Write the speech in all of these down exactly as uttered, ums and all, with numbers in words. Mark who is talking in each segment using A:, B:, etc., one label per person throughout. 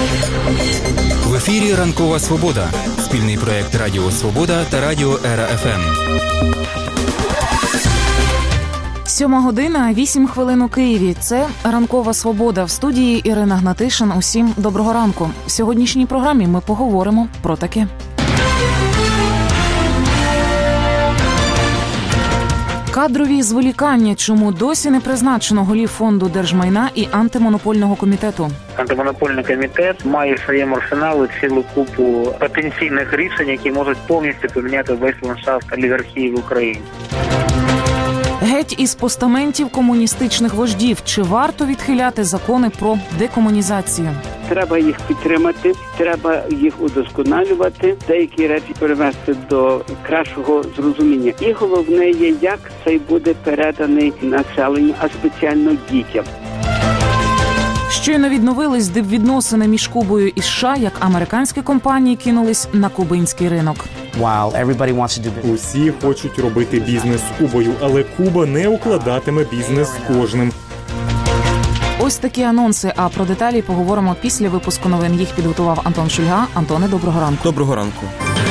A: В ефірі «Ранкова Свобода» – спільний проєкт Радіо Свобода та Радіо Ера Еф Ем.
B: Сьома година, вісім хвилин у Києві. Це «Ранкова Свобода». В студії Ірина Гнатишин. Усім доброго ранку. В сьогоднішній програмі ми поговоримо про таке. Кадрові зволікання. Чому досі не призначено голів фонду держмайна і антимонопольного комітету?
C: Антимонопольний комітет має в своєму арсеналі цілу купу потенційних рішень, які можуть повністю поміняти весь ландшафт олігархії в Україні.
B: Геть із постаментів комуністичних вождів. Чи варто відхиляти закони про декомунізацію?
D: Треба їх підтримати, треба їх удосконалювати, деякі речі перевести до кращого зрозуміння. І головне є, як цей буде переданий населенню, а спеціально дітям.
B: Щойно відновились дипвідносини між Кубою і США, як американські компанії кинулись на кубинський ринок.
E: Усі хочуть робити бізнес з Кубою, але Куба не укладатиме бізнес з кожним.
B: Ось такі анонси, а про деталі поговоримо після випуску новин. Їх підготував Антон Шульга. Антоне, доброго ранку.
F: Доброго ранку.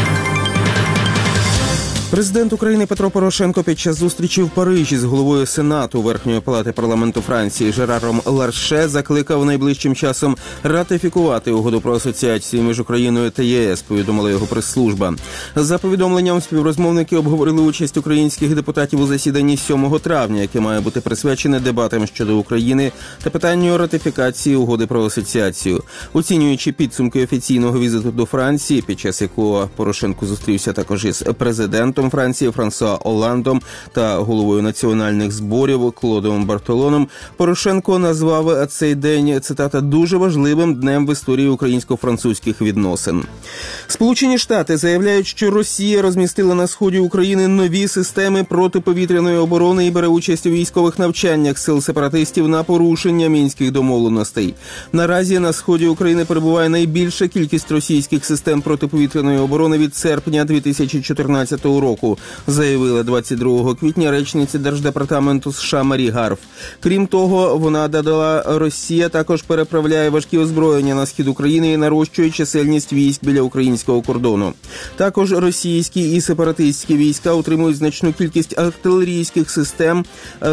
F: Президент України Петро Порошенко під час зустрічі в Парижі з головою Сенату Верхньої палати парламенту Франції Жераром Ларше закликав найближчим часом ратифікувати угоду про асоціацію між Україною та ЄС, повідомила його прес-служба. За повідомленням, співрозмовники обговорили участь українських депутатів у засіданні сьомого травня, яке має бути присвячене дебатам щодо України та питанню ратифікації угоди про асоціацію. Оцінюючи підсумки офіційного візиту до Франції, під час якого Порошенко зустрівся також із президентом Франції Франсуа Олландом та головою національних зборів Клодом Бартолоном, Порошенко назвав цей день, цитата, дуже важливим днем в історії українсько-французьких відносин. Сполучені Штати заявляють, що Росія розмістила на сході України нові системи протиповітряної оборони і бере участь у військових навчаннях сил сепаратистів на порушення мінських домовленостей. Наразі на сході України перебуває найбільша кількість російських систем протиповітряної оборони від серпня дві тисячі чотирнадцятого року. року, заявила двадцять другого квітня речниця Держдепартаменту США Марі Гарф. Крім того, вона додала, Росія також переправляє важкі озброєння на схід України і нарощує чисельність військ біля українського кордону. Також російські і сепаратистські війська утримують значну кількість артилерійських систем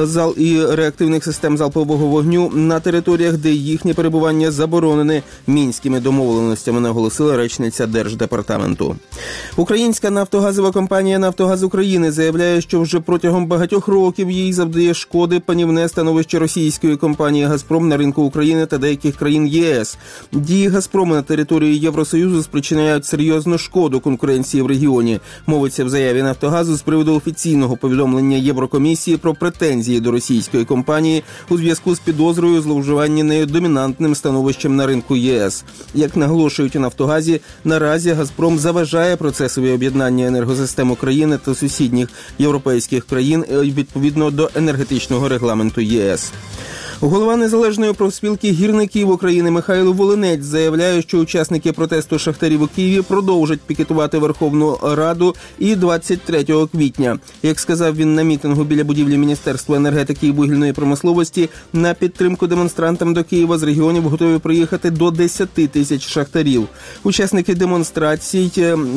F: і реактивних систем залпового вогню на територіях, де їхнє перебування заборонене мінськими домовленостями, наголосила речниця Держдепартаменту. Українська нафтогазова компанія «Нафтогаз України» заявляє, що вже протягом багатьох років їй завдає шкоди панівне становище російської компанії «Газпром» на ринку України та деяких країн ЄС. Дії «Газпрому» на території Євросоюзу спричиняють серйозну шкоду конкуренції в регіоні. Мовиться в заяві «Нафтогазу» з приводу офіційного повідомлення Єврокомісії про претензії до російської компанії у зв'язку з підозрою зловживання нею домінантним становищем на ринку ЄС. Як наголошують у «Нафтогазі», наразі «Газпром» заважає процесові об'єднання енергосистем України та сусідніх європейських країн відповідно до енергетичного регламенту ЄС. Голова Незалежної профспілки гірників України Михайло Волинець заявляє, що учасники протесту шахтарів у Києві продовжать пікетувати Верховну Раду і двадцять третього квітня. Як сказав він на мітингу біля будівлі Міністерства енергетики і вугільної промисловості, на підтримку демонстрантам до Києва з регіонів готові приїхати до десяти тисяч шахтарів. Учасники демонстрацій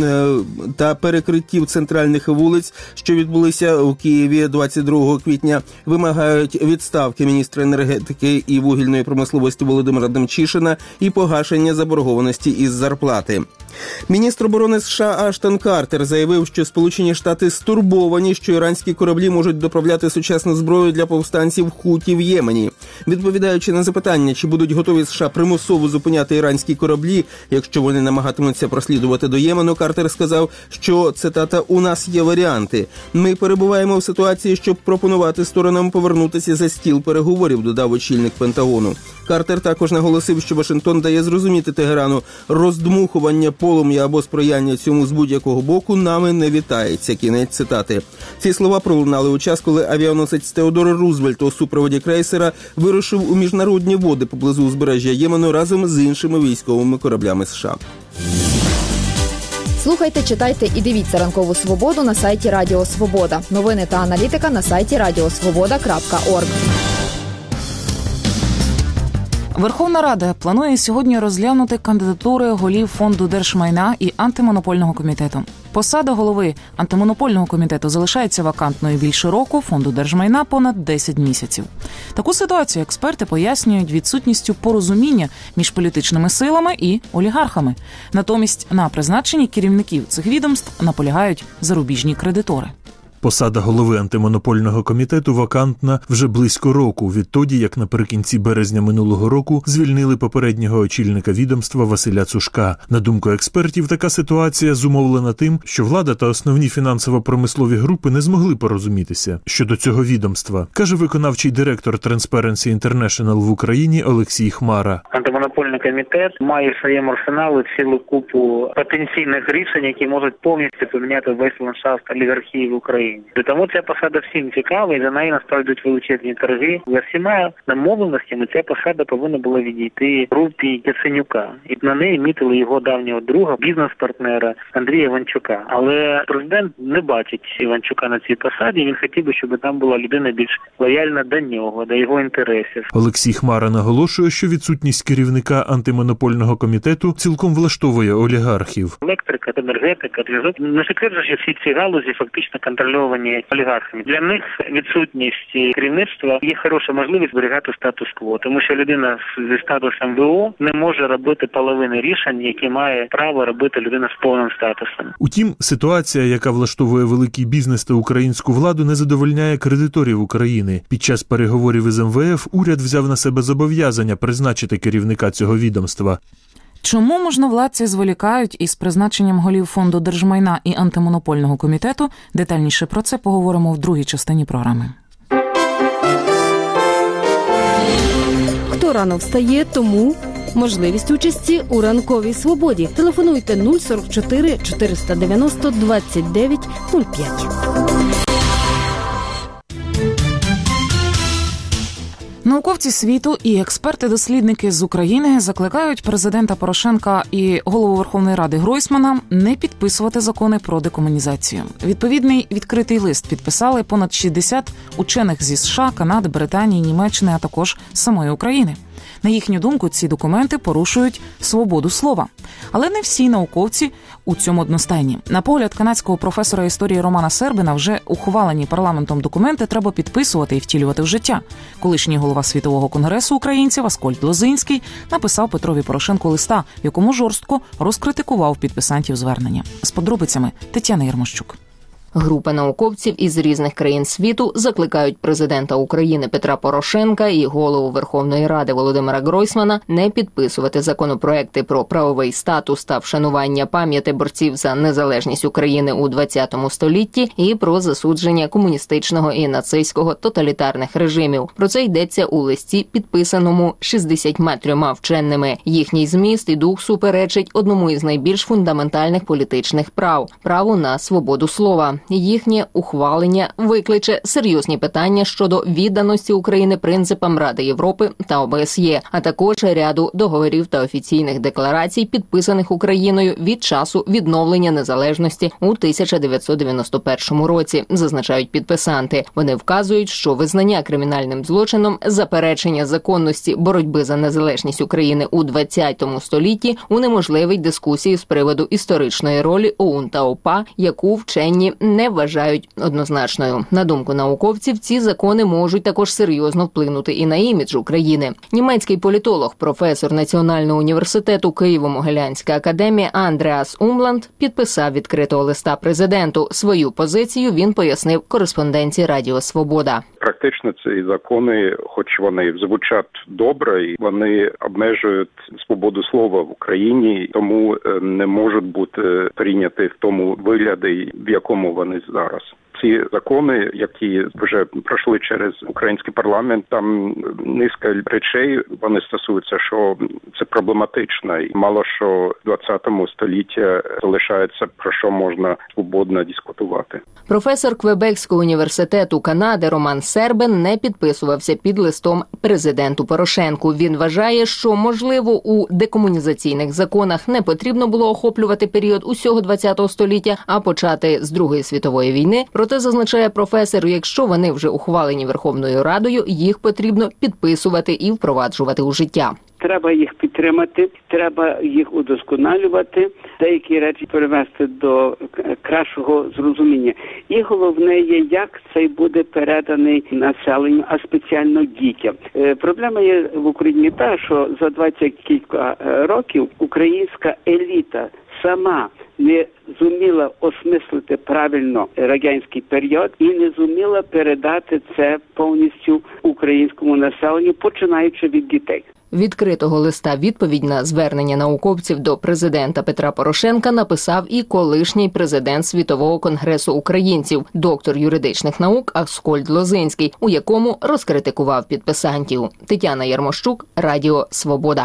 F: та перекриттів центральних вулиць, що відбулися у Києві двадцять другого квітня, вимагають відставки міністра енергетики і вугільної промисловості Володимира Демчишина і погашення заборгованості із зарплати. Міністр оборони США Аштон Картер заявив, що Сполучені Штати стурбовані, що іранські кораблі можуть доправляти сучасну зброю для повстанців Хуті в Ємені. Відповідаючи на запитання, чи будуть готові США примусово зупиняти іранські кораблі, якщо вони намагатимуться прослідувати до Ємену, Картер сказав, що, цитата, «У нас є варіанти. Ми перебуваємо в ситуації, щоб пропонувати сторонам повернутися за стіл переговорів», додав очільник Пентагону. Картер також наголосив, що Вашингтон дає зрозуміти Тегерану, роздмухування полум'я або сприяння цьому з будь-якого боку нами не вітається. Кінець цитати. Ці слова пролунали у час, коли авіаносець Теодор Рузвельт у супроводі крейсера вирушив у міжнародні води поблизу узбережжя Ємену разом з іншими військовими кораблями США.
G: Слухайте, читайте і дивіться «Ранкову Свободу» на сайті Радіо Свобода. Новини та аналітика на сайті радіосвобода крапка орг.
B: Верховна Рада планує сьогодні розглянути кандидатури голів Фонду держмайна і антимонопольного комітету. Посада голови антимонопольного комітету залишається вакантною більше року, Фонду держмайна – понад десять місяців. Таку ситуацію експерти пояснюють відсутністю порозуміння між політичними силами і олігархами. Натомість на призначенні керівників цих відомств наполягають зарубіжні кредитори.
H: Посада голови антимонопольного комітету вакантна вже близько року, відтоді, як наприкінці березня минулого року звільнили попереднього очільника відомства Василя Цушка. На думку експертів, така ситуація зумовлена тим, що влада та основні фінансово-промислові групи не змогли порозумітися щодо цього відомства, каже виконавчий директор Transparency International в Україні Олексій Хмара.
C: Антимонопольний комітет має в своєму арсеналі цілу купу потенційних рішень, які можуть повністю поміняти весь ландшафт олігархії в Україні. Тому ця посада всім цікава, і за неї насправді йдуть величезні торги. За всіма домовленостями ця посада повинна була відійти групі Яценюка. І на неї мітили його давнього друга, бізнес-партнера Андрія Іванчука. Але президент не бачить Іванчука на цій посаді, він хотів би, щоб там була людина більш лояльна до нього, до його інтересів.
H: Олексій Хмара наголошує, що відсутність керівника антимонопольного комітету цілком влаштовує олігархів.
C: Електрика, енергетика, зв'язок. Не секрет, що всі ці галузі фактично контролюють олігархами. Для них відсутність керівництва є хороша можливість зберігати статус-кво, тому що людина зі статусом ВО не може робити половини рішень, які має право робити людина з повним статусом.
H: Утім, ситуація, яка влаштовує великий бізнес та українську владу, не задовольняє кредиторів України. Під час переговорів із ем ве еф уряд взяв на себе зобов'язання призначити керівника цього відомства.
B: Чому можновладці зволікають із призначенням голів Фонду держмайна і антимонопольного комітету? Детальніше про це поговоримо в другій частині програми.
I: Хто рано встає, тому можливість участі у ранковій свободі. Телефонуйте нуль сорок чотири чотириста дев'яносто двадцять дев'ять нуль п'ять.
B: Науковці світу і експерти-дослідники з України закликають президента Порошенка і голову Верховної Ради Гройсмана не підписувати закони про декомунізацію. Відповідний відкритий лист підписали понад шістдесят учених зі США, Канади, Британії, Німеччини, а також самої України. На їхню думку, ці документи порушують свободу слова. Але не всі науковці у цьому одностайні. На погляд канадського професора історії Романа Сербина, вже ухвалені парламентом документи треба підписувати і втілювати в життя. Колишній голова Світового конгресу українців Аскольд Лозинський написав Петрові Порошенку листа, в якому жорстко розкритикував підписантів звернення. З подробицями Тетяна Єрмощук.
J: Група науковців із різних країн світу закликають президента України Петра Порошенка і голову Верховної Ради Володимира Гройсмана не підписувати законопроекти про правовий статус та вшанування пам'яті борців за незалежність України у ХХ столітті і про засудження комуністичного і нацистського тоталітарних режимів. Про це йдеться у листі, підписаному шістдесятьма трьома вченими. Їхній зміст і дух суперечить одному із найбільш фундаментальних політичних прав – праву на свободу слова. Їхнє ухвалення викличе серйозні питання щодо відданості України принципам Ради Європи та о бе ес є, а також ряду договорів та офіційних декларацій, підписаних Україною від часу відновлення незалежності у тисяча дев'ятсот дев'яносто першому році, зазначають підписанти. Вони вказують, що визнання кримінальним злочином, заперечення законності боротьби за незалежність України у ХХ столітті унеможливить дискусії з приводу історичної ролі о у ен та о пе а, яку вчені не вважають однозначною. На думку науковців, ці закони можуть також серйозно вплинути і на імідж України. Німецький політолог, професор Національного університету Києво-Могилянська академія Андреас Умланд підписав відкритого листа президенту. Свою позицію він пояснив кореспонденції Радіо Свобода.
K: Практично ці закони, хоч вони звучать добре, і вони обмежують свободу слова в Україні, тому не можуть бути прийняті в тому вигляді, в якому вони зараз. Ці закони, які вже пройшли через український парламент, там низка речей, вони стосуються, що це проблематично. І мало що в ХХ столітті залишається, про що можна свободно дискутувати.
J: Професор Квебекського університету Канади Роман Сербин не підписувався під листом президенту Порошенку. Він вважає, що, можливо, у декомунізаційних законах не потрібно було охоплювати період усього ХХ століття, а почати з Другої світової війни. Проте, зазначає професор, якщо вони вже ухвалені Верховною Радою, їх потрібно підписувати і впроваджувати у життя.
D: Треба їх підтримати, треба їх удосконалювати, деякі речі перевести до кращого зрозуміння. І головне є, як цей буде переданий населенню, а спеціально дітям. Е, проблема є в Україні та, що за двадцять кілька років українська еліта сама не зуміла осмислити правильно радянський період і не зуміла передати це повністю українському населенню, починаючи від дітей.
J: Відкритого листа відповідь на звернення науковців до президента Петра Порошенка написав і колишній президент Світового конгресу українців, доктор юридичних наук Аскольд Лозинський, у якому розкритикував підписантів. Тетяна Ярмощук, Радіо Свобода.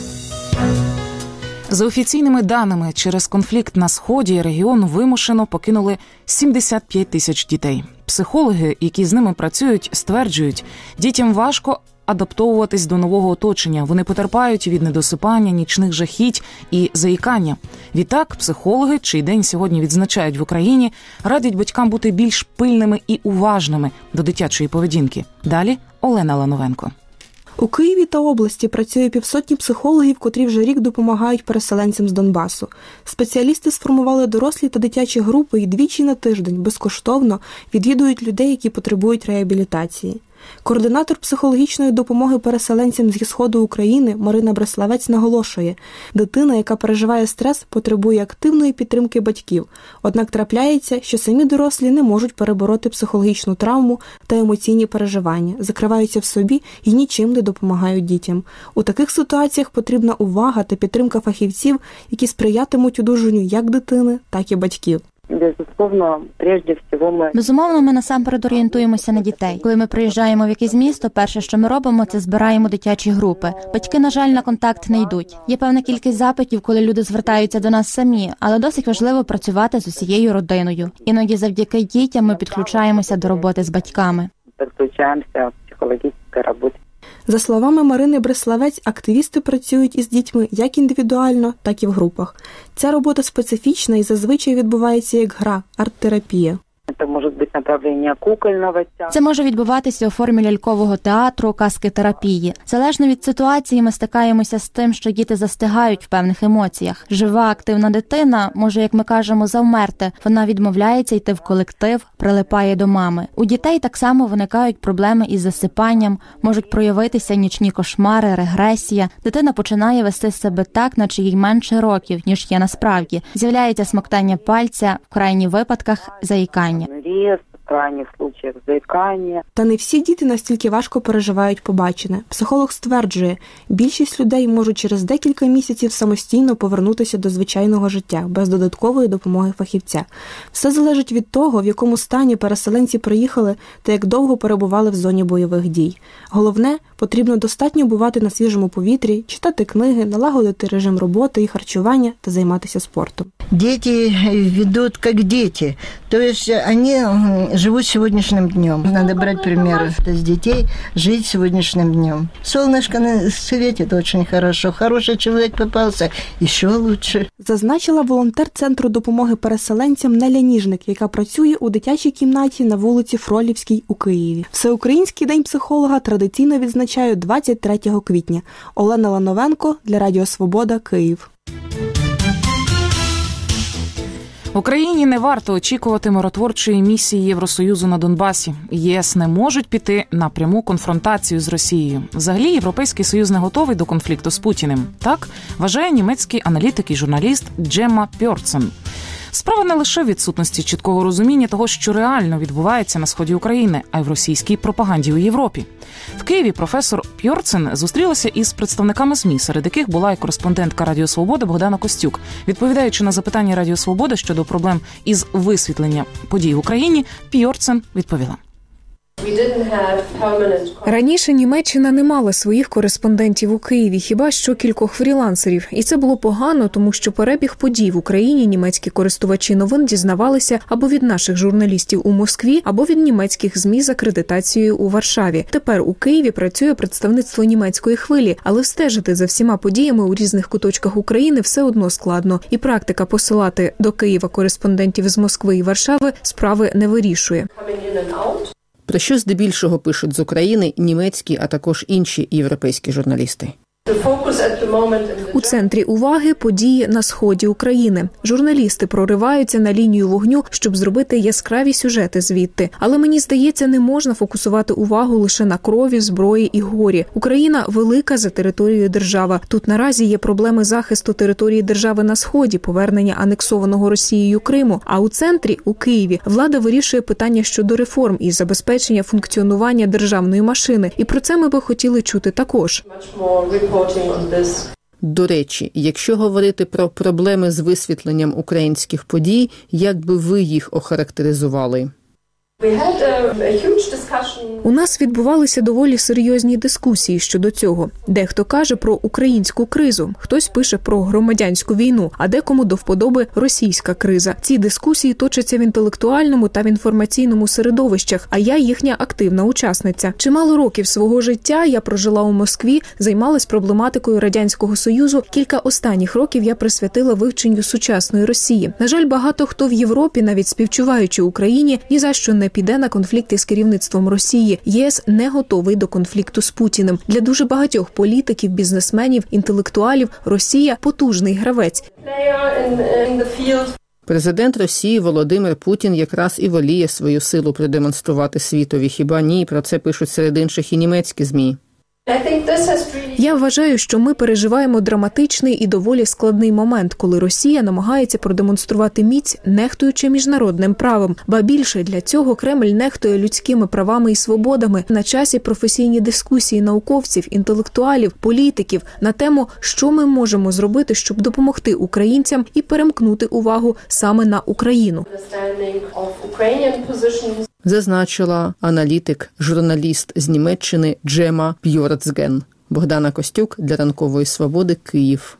B: За офіційними даними, через конфлікт на Сході регіон вимушено покинули сімдесят п'ять тисяч дітей. Психологи, які з ними працюють, стверджують, дітям важко адаптовуватись до нового оточення. Вони потерпають від недосипання, нічних жахіть і заїкання. Відтак, психологи, чий день сьогодні відзначають в Україні, радять батькам бути більш пильними і уважними до дитячої поведінки. Далі Олена Лановенко.
L: У Києві та області працює півсотні психологів, котрі вже рік допомагають переселенцям з Донбасу. Спеціалісти сформували дорослі та дитячі групи і двічі на тиждень безкоштовно відвідують людей, які потребують реабілітації. Координатор психологічної допомоги переселенцям зі Сходу України Марина Бреславець наголошує, дитина, яка переживає стрес, потребує активної підтримки батьків. Однак трапляється, що самі дорослі не можуть перебороти психологічну травму та емоційні переживання, закриваються в собі і нічим не допомагають дітям. У таких ситуаціях потрібна увага та підтримка фахівців, які сприятимуть одужанню як дитини, так і батьків.
M: Безусловно, прежде всього ми...
N: Безумовно, ми насамперед орієнтуємося на дітей. Коли ми приїжджаємо в якесь місто, перше, що ми робимо, це збираємо дитячі групи. Батьки, на жаль, на контакт не йдуть. Є певна кількість запитів, коли люди звертаються до нас самі, але досить важливо працювати з усією родиною. Іноді завдяки дітям ми підключаємося до роботи з батьками.
M: Підключаємося в психологічній роботі.
L: За словами Марини Бреславець, активісти працюють із дітьми як індивідуально, так і в групах. Ця робота специфічна і зазвичай відбувається як гра, арт-терапія.
M: Це може бути направлення кукольного театру.
N: Це може відбуватися у формі лялькового театру, казки-терапії. Залежно від ситуації ми стикаємося з тим, що діти застигають в певних емоціях. Жива, активна дитина може, як ми кажемо, завмерти. Вона відмовляється йти в колектив, прилипає до мами. У дітей так само виникають проблеми із засипанням, можуть проявитися нічні кошмари, регресія. Дитина починає вести себе так, наче їй менше років, ніж є насправді. З'являється смоктання пальця, в крайніх випадках заїкання.
M: Рез, в крайніх случаях заїкання.
L: Та не всі діти настільки важко переживають побачене. Психолог стверджує, більшість людей можуть через декілька місяців самостійно повернутися до звичайного життя, без додаткової допомоги фахівця. Все залежить від того, в якому стані переселенці приїхали та як довго перебували в зоні бойових дій. Головне, потрібно достатньо бувати на свіжому повітрі, читати книги, налагодити режим роботи і харчування та займатися спортом.
O: Дети ведут как дети, то есть они живут сегодняшним днем. Надо брать примеры с детей, жить сегодняшним днем. Солнышко светит очень хорошо, хороший человек попался, еще лучше.
L: Зазначила волонтер Центру допомоги переселенцям Неля Ніжник, яка працює у дитячій кімнаті на вулиці Фролівській у Києві. Всеукраїнський день психолога традиційно відзначають двадцять третього квітня. Олена Лановенко для Радіо Свобода, Київ.
B: Україні не варто очікувати миротворчої місії Євросоюзу на Донбасі. ЄС не можуть піти на пряму конфронтацію з Росією. Взагалі, Європейський Союз не готовий до конфлікту з Путіним. Так вважає німецький аналітик і журналіст Джемма Пьорцен. Справа не лише в відсутності чіткого розуміння того, що реально відбувається на сході України, а й в російській пропаганді у Європі. В Києві професор Пьорцен зустрілася із представниками ЗМІ, серед яких була і кореспондентка Радіо Свобода Богдана Костюк. Відповідаючи на запитання Радіо Свобода щодо проблем із висвітленням подій в Україні, Пьорцен відповіла.
P: Раніше Німеччина не мала своїх кореспондентів у Києві, хіба що кількох фрілансерів. І це було погано, тому що перебіг подій в Україні німецькі користувачі новин дізнавалися або від наших журналістів у Москві, або від німецьких ЗМІ з акредитацією у Варшаві. Тепер у Києві працює представництво німецької хвилі, але встежити за всіма подіями у різних куточках України все одно складно. І практика посилати до Києва кореспондентів з Москви і Варшави справи не вирішує.
Q: Про що здебільшого пишуть з України німецькі, а також інші європейські журналісти?
P: У центрі уваги події на сході України. Журналісти прориваються на лінію вогню, щоб зробити яскраві сюжети звідти. Але мені здається, не можна фокусувати увагу лише на крові, зброї і горі. Україна велика за територією держава. Тут наразі є проблеми захисту території держави на сході, повернення анексованого Росією Криму. А у центрі, у Києві, влада вирішує питання щодо реформ і забезпечення функціонування державної машини. І про це ми би хотіли чути також.
Q: До речі, якщо говорити про проблеми з висвітленням українських подій, як би ви їх охарактеризували?
P: У нас відбувалися доволі серйозні дискусії щодо цього. Дехто каже про українську кризу, хтось пише про громадянську війну, а декому до вподоби російська криза. Ці дискусії точаться в інтелектуальному та в інформаційному середовищах, а я їхня активна учасниця. Чимало років свого життя я прожила у Москві, займалась проблематикою Радянського Союзу. Кілька останніх років я присвятила вивченню сучасної Росії. На жаль, багато хто в Європі, навіть співчуваючи Україні, ні за що не піде на конфлікти з керівництвом Росії. ЄС не готовий до конфлікту з Путіним. Для дуже багатьох політиків, бізнесменів, інтелектуалів Росія – потужний гравець.
Q: Президент Росії Володимир Путін якраз і воліє свою силу продемонструвати світові. Хіба ні? Про це пишуть серед інших і німецькі ЗМІ.
P: Я вважаю, що ми переживаємо драматичний і доволі складний момент, коли Росія намагається продемонструвати міць, нехтуючи міжнародним правом. Ба більше, для цього Кремль нехтує людськими правами і свободами. На часі професійні дискусії науковців, інтелектуалів, політиків на тему, що ми можемо зробити, щоб допомогти українцям і перемкнути увагу саме на Україну.
Q: Зазначила аналітик, журналіст з Німеччини Джема Бьорцген. Богдана Костюк для «Ранкової свободи», Київ.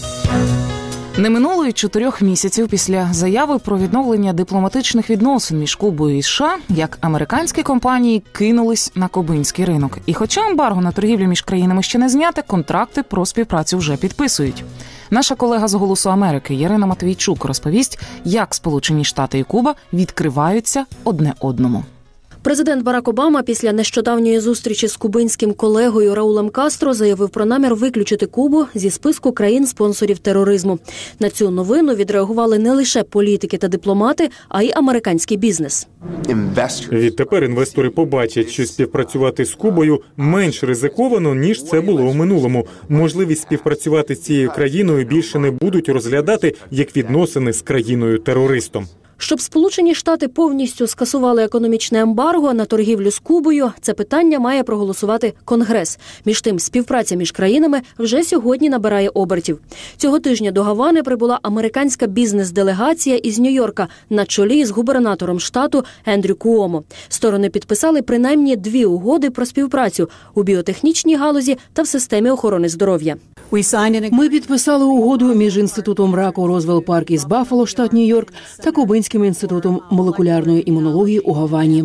B: Не минуло й чотирьох місяців після заяви про відновлення дипломатичних відносин між Кубою і США, як американські компанії кинулись на кубинський ринок. І хоча ембарго на торгівлю між країнами ще не зняте, контракти про співпрацю вже підписують. Наша колега з «Голосу Америки» Ярина Матвійчук розповість, як Сполучені Штати і Куба відкриваються одне одному.
R: Президент Барак Обама після нещодавньої зустрічі з кубинським колегою Раулем Кастро заявив про намір виключити Кубу зі списку країн-спонсорів тероризму. На цю новину відреагували не лише політики та дипломати, а й американський бізнес.
E: Відтепер інвестори побачать, що співпрацювати з Кубою менш ризиковано, ніж це було у минулому. Можливість співпрацювати з цією країною більше не будуть розглядати як відносини з країною-терористом.
R: Щоб Сполучені Штати повністю скасували економічне ембарго на торгівлю з Кубою, це питання має проголосувати Конгрес. Між тим, співпраця між країнами вже сьогодні набирає обертів. Цього тижня до Гавани прибула американська бізнес-делегація із Нью-Йорка на чолі з губернатором штату Ендрю Куомо. Сторони підписали принаймні дві угоди про співпрацю у біотехнічній галузі та в системі охорони здоров'я.
S: Ми підписали угоду між Інститутом раку Розвелл Парк із Баффало, штат Нью-Йорк, та Кубинським інститутом молекулярної імунології у Гавані.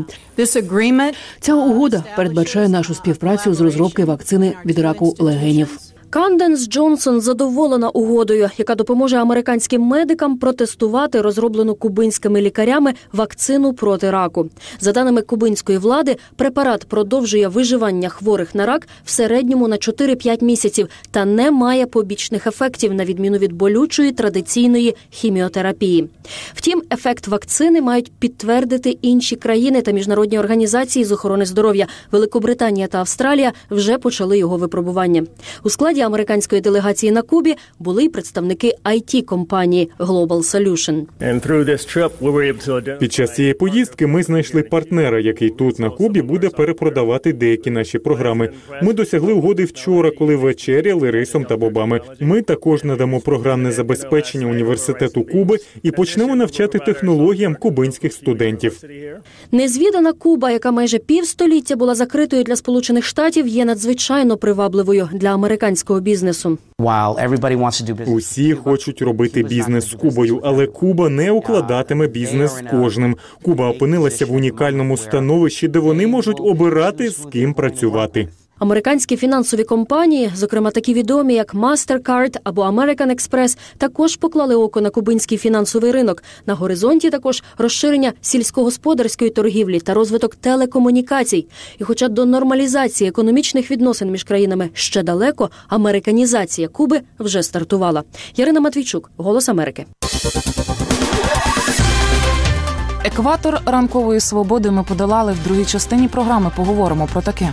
S: Ця угода передбачає нашу співпрацю з розробки вакцини від раку легенів.
R: Канденс Джонсон задоволена угодою, яка допоможе американським медикам протестувати розроблену кубинськими лікарями вакцину проти раку. За даними кубинської влади, препарат продовжує виживання хворих на рак в середньому на чотири-п'ять місяців та не має побічних ефектів, на відміну від болючої традиційної хіміотерапії. Втім, ефект вакцини мають підтвердити інші країни та міжнародні організації з охорони здоров'я. Великобританія та Австралія вже почали його випробування. У складі американської делегації на Кубі були й представники ай ті-компанії Global Solution.
E: Під час цієї поїздки ми знайшли партнера, який тут на Кубі буде перепродавати деякі наші програми. Ми досягли угоди вчора, коли вечеряли рисом та бобами. Ми також надамо програмне забезпечення університету Куби і почнемо навчати технологіям кубинських студентів.
R: Незвідана Куба, яка майже півстоліття була закритою для Сполучених Штатів, є надзвичайно привабливою для американського бізнесу.
E: Усі хочуть робити бізнес з Кубою, але Куба не укладатиме бізнес з кожним. Куба опинилася в унікальному становищі, де вони можуть обирати, з ким працювати.
R: Американські фінансові компанії, зокрема такі відомі, як MasterCard або American Express, також поклали око на кубинський фінансовий ринок. На горизонті також розширення сільськогосподарської торгівлі та розвиток телекомунікацій. І хоча до нормалізації економічних відносин між країнами ще далеко, американізація Куби вже стартувала. Ярина Матвійчук, Голос Америки.
B: Екватор ранкової свободи ми подолали. В другій частині програми поговоримо про таке.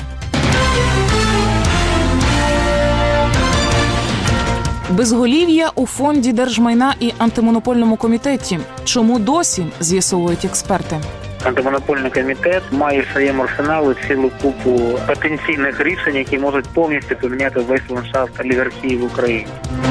B: Безголів'я у Фонді держмайна і антимонопольному комітеті. Чому досі, з'ясовують експерти.
C: Антимонопольний комітет має в своєму арсеналі цілу купу потенційних рішень, які можуть повністю поміняти весь ландшафт олігархії в Україні.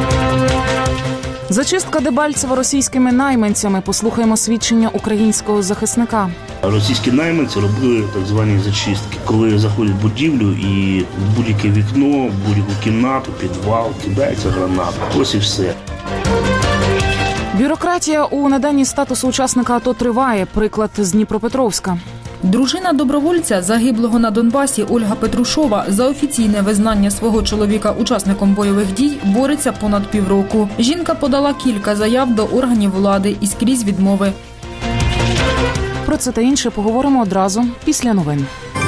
B: Зачистка Дебальцева російськими найманцями. Послухаємо свідчення українського захисника.
T: Російські найманці робили так звані зачистки, коли заходять в будівлю і в будь-яке вікно, в будь-яку кімнату, підвал, кидається граната. Ось і все.
B: Бюрократія у наданні статусу учасника АТО триває. Приклад з Дніпропетровська.
U: Дружина добровольця, загиблого на Донбасі, Ольга Петрушова, за офіційне визнання свого чоловіка учасником бойових дій бореться понад півроку. Жінка подала кілька заяв до органів влади і скрізь відмови.
B: Про це та інше поговоримо одразу після новин.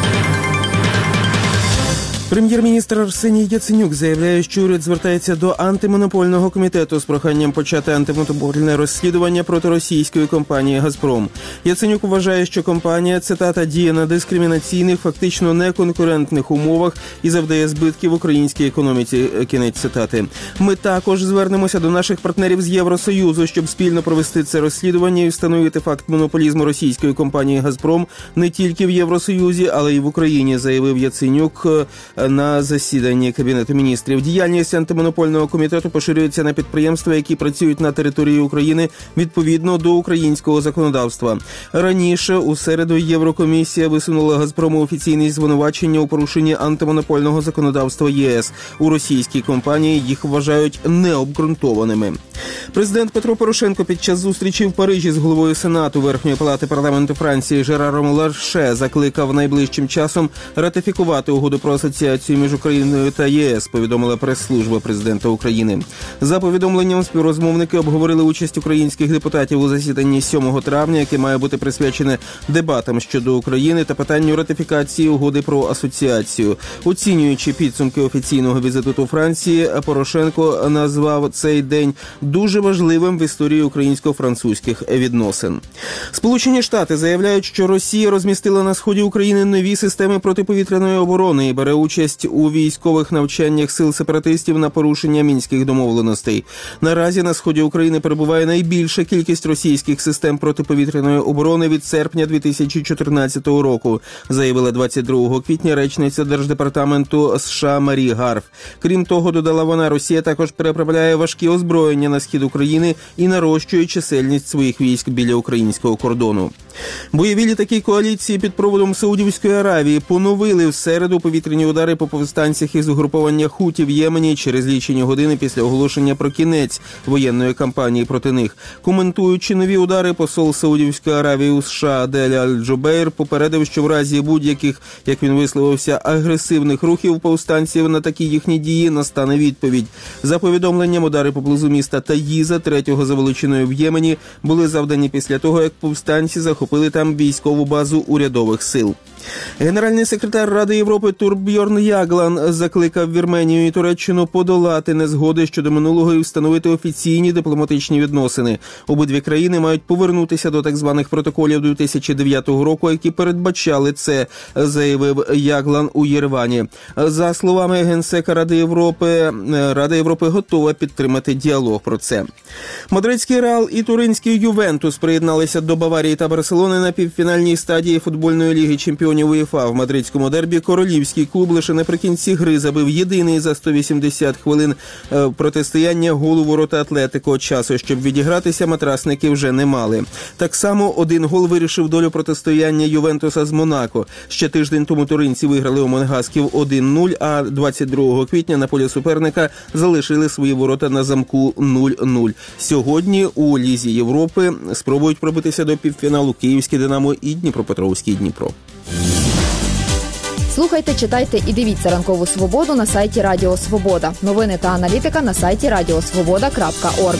F: Прем'єр-міністр Арсеній Яценюк заявляє, що уряд звертається до антимонопольного комітету з проханням почати антимонопольне розслідування проти російської компанії «Газпром». Яценюк вважає, що компанія, цитата, діє на дискримінаційних, фактично неконкурентних умовах і завдає збитків українській економіці, кінець цитати. Ми також звернемося до наших партнерів з Євросоюзу, щоб спільно провести це розслідування і встановити факт монополізму російської компанії «Газпром» не тільки в Євросоюзі, але й в Україні, заявив Яценюк на засіданні Кабінету міністрів. Діяльність антимонопольного комітету поширюється на підприємства, які працюють на території України відповідно до українського законодавства. Раніше, у середу, Єврокомісія висунула «Газпрому» офіційні звинувачення у порушенні антимонопольного законодавства ЄС. У російській компанії їх вважають необґрунтованими. Президент Петро Порошенко під час зустрічі в Парижі з головою Сенату Верхньої палати парламенту Франції Жераром Ларше закликав найближчим часом ратифікувати угоду про асоціацію між Україною та ЄС, повідомила прес-служба президента України. За повідомленням, співрозмовники обговорили участь українських депутатів у засіданні сьомого травня, яке має бути присвячене дебатам щодо України та питанню ратифікації угоди про асоціацію. Оцінюючи підсумки офіційного візиту до Франції, Порошенко назвав цей день дуже важливим в історії українсько-французьких відносин. Сполучені Штати заявляють, що Росія розмістила на сході України нові системи протиповітряної оборони і бере участь у військових навчаннях сил сепаратистів на порушення мінських домовленостей. Наразі на сході України перебуває найбільша кількість російських систем протиповітряної оборони від серпня дві тисячі чотирнадцятого року, заявила двадцять другого квітня речниця Держдепартаменту США Марі Гарф. Крім того, додала вона, Росія також переправляє важкі озброєння на схід України і нарощує чисельність своїх військ біля українського кордону. Бойові літаки коаліції під проводом Саудівської Аравії поновили в середу повітряні удари по повстанцях із угруповання Хуті в Ємені через лічені години після оголошення про кінець воєнної кампанії проти них. Коментуючи нові удари, посол Саудівської Аравії у США Адель Аль-Джубейр попередив, що в разі будь-яких, як він висловився, агресивних рухів повстанців на такі їхні дії настане відповідь. За повідомленням, удари поблизу міста Таїза, третього за величиною в Ємені, були завдані після того, як повстанці захопили там військову базу урядових сил. Генеральний секретар Ради Європи Турбьорн Яглан закликав Вірменію і Туреччину подолати незгоди щодо минулого і встановити офіційні дипломатичні відносини. Обидві країни мають повернутися до так званих протоколів дві тисячі дев'ятого року, які передбачали це, заявив Яглан у Єревані. За словами генсека Ради Європи, Рада Європи готова підтримати діалог про це. Мадридський Реал і туринський Ювентус приєдналися до Баварії та Барселони на півфінальній стадії футбольної ліги чемпіонів УЄФА. В мадридському дербі королівський клуб лише наприкінці гри забив єдиний за сто вісімдесят хвилин протистояння гол у ворота Атлетико. Часу, щоб відігратися, матрасники вже не мали. Так само один гол вирішив долю протистояння Ювентуса з Монако. Ще тиждень тому туринці виграли у монгасків один нуль, а двадцять другого квітня на полі суперника залишили свої ворота на замку нуль нуль. Сьогодні у Лізі Європи спробують пробитися до півфіналу київське «Динамо» і дніпропетровський «Дніпро».
G: Слухайте, читайте і дивіться «Ранкову свободу» на сайті Радіо Свобода. Новини та аналітика на сайті радіосвобода крапка орг.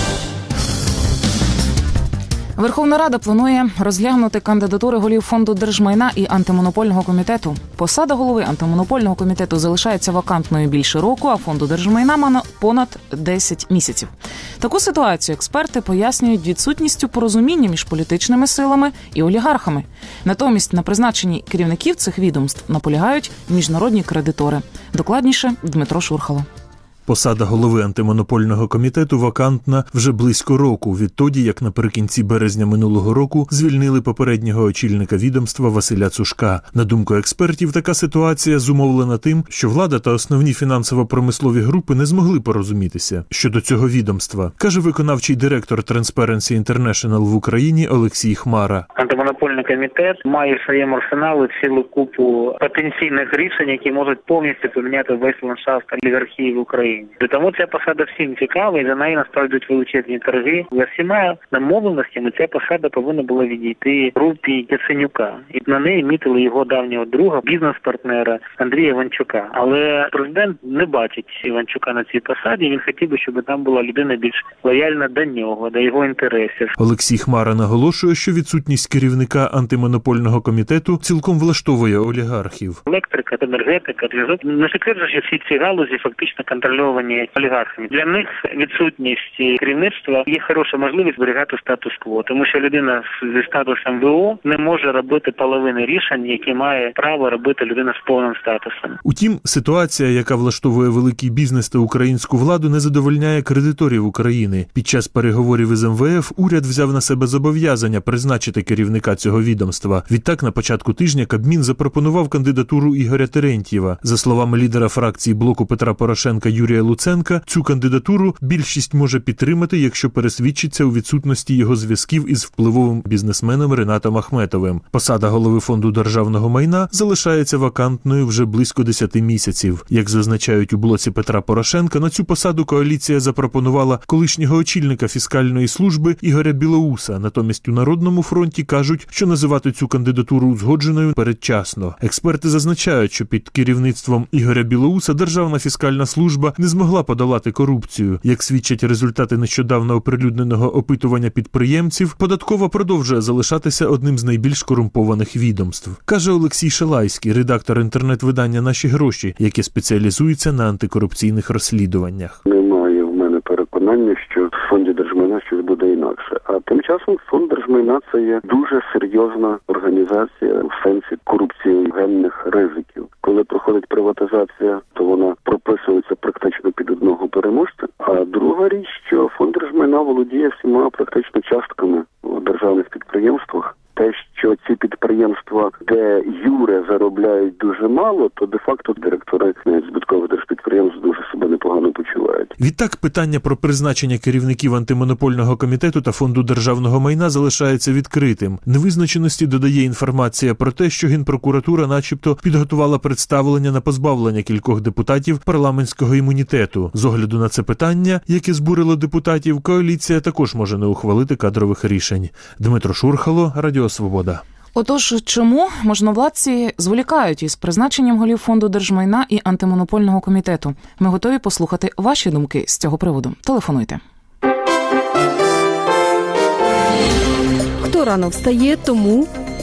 B: Верховна Рада планує розглянути кандидатури голів Фонду держмайна і Антимонопольного комітету. Посада голови Антимонопольного комітету залишається вакантною більше року, а Фонду держмайна – понад десять місяців. Таку ситуацію експерти пояснюють відсутністю порозуміння між політичними силами і олігархами. Натомість на призначенні керівників цих відомств наполягають міжнародні кредитори. Докладніше Дмитро Шурхало.
H: Посада голови Антимонопольного комітету вакантна вже близько року, відтоді, як наприкінці березня минулого року звільнили попереднього очільника відомства Василя Цушка. На думку експертів, така ситуація зумовлена тим, що влада та основні фінансово-промислові групи не змогли порозумітися щодо цього відомства, каже виконавчий директор Transparency International в Україні Олексій Хмара.
C: Антимонопольний комітет має в своєму арсеналі цілу купу потенційних рішень, які можуть повністю поміняти весь ландшафт олігархії в Україні. Тому ця посада всім цікава, і за неї насправді йдуть величезні торги. За всіма домовленостями ця посада повинна була відійти групі Яценюка. І на неї мітили його давнього друга, бізнес-партнера Андрія Іванчука. Але президент не бачить Іванчука на цій посаді, він хотів би, щоб там була людина більш лояльна до нього, до його інтересів.
H: Олексій Хмара наголошує, що відсутність керівника Антимонопольного комітету цілком влаштовує олігархів.
C: Електрика, енергетика, зв'язок. Не секрет, що всі ці галузі фактично контрольовані олігархами. Для них відсутність керівництва є хороша можливість зберігати статус-кво, тому що людина зі статусом ВО не може робити половини рішень, які має право робити людина з повним статусом.
H: Утім, ситуація, яка влаштовує великий бізнес та українську владу, не задовольняє кредиторів України. Під час переговорів із ем ве еф уряд взяв на себе зобов'язання призначити керівника цього відомства. Відтак, на початку тижня Кабмін запропонував кандидатуру Ігоря Терентьєва. За словами лідера фракції блоку Петра Порошенка Юрія Луценка, цю кандидатуру більшість може підтримати, якщо пересвідчиться у відсутності його зв'язків із впливовим бізнесменом Ринатом Ахметовим. Посада голови Фонду державного майна залишається вакантною вже близько десяти місяців. Як зазначають у блоці Петра Порошенка, на цю посаду коаліція запропонувала колишнього очільника фіскальної служби Ігоря Білоуса. Натомість у Народному фронті кажуть, що називати цю кандидатуру узгодженою передчасно. Експерти зазначають, що під керівництвом Ігоря Білоуса Державна фіскальна служба не змогла подолати корупцію. Як свідчать результати нещодавно оприлюдненого опитування підприємців, податкова продовжує залишатися одним з найбільш корумпованих відомств, каже Олексій Шалайський, редактор інтернет-видання «Наші гроші», яке спеціалізується на антикорупційних розслідуваннях.
A: Немає в мене переконання, що в Фонді держмайна щось буде інакше. А тим часом Фонд держмайна – це є дуже серйозна організація в сенсі корупціогенних ризиків. Коли проходить приватизація, то вона прописується практично під одного переможця. А друга річ, що Фонд держмайна володіє всіма практично частками у державних підприємствах. Те, що ці підприємства, де юре заробляють дуже мало, то де-факто директори збиткових держпідприємств дуже себе непогано почувають.
H: Відтак питання про призначення керівників Антимонопольного комітету та Фонду державного майна залишається відкритим. Невизначеності додає інформація про те, що Генпрокуратура начебто підготувала представлення на позбавлення кількох депутатів парламентського імунітету. З огляду на це питання, яке збурило депутатів, коаліція також може не ухвалити кадрових рішень. Дмитро Шурхало, Радіо Свобода.
B: Отож, чому можновладці зволікають із призначенням голів Фонду держмайна і Антимонопольного комітету? Ми готові послухати ваші думки з цього приводу. Телефонуйте.
I: Хто рано встає, тому